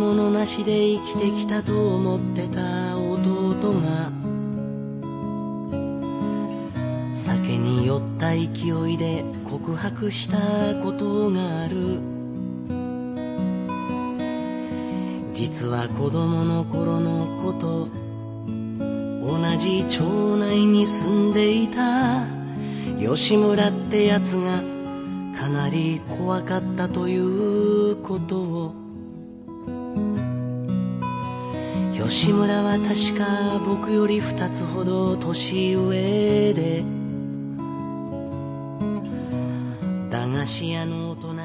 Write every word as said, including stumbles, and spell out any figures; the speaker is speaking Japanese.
物なしで生きてきたと思ってた弟が酒に酔った勢いで告白したことがある。実は子供の頃のこと、同じ町内に住んでいた吉村ってやつがかなり怖かったということを。吉村は確か僕より二つほど年上で、駄菓子屋の大人